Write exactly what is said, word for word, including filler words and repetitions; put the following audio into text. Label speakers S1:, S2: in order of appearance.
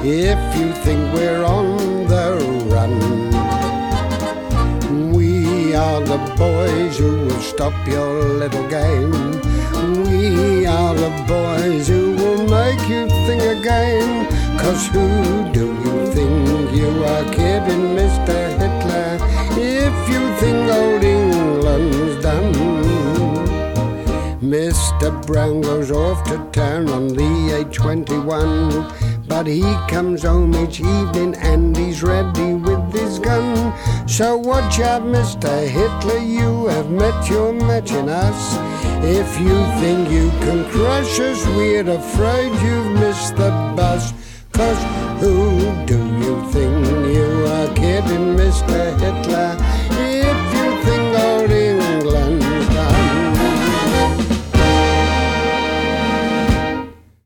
S1: if you think we're on the run. We are the boys who will stop your little game. We are the boys who will make you think again. 'Cause who do you think you are kidding, Mister Hitler, if you think old England's done? Mister Brown goes off to town on the A twenty-one, but he comes home each evening and he's ready with his gun. So watch out, Mister Hitler, you have met your match in us. If you think you can crush us, we're afraid you've missed the bus. 'Cause who do you think you are kidding, Mister Hitler,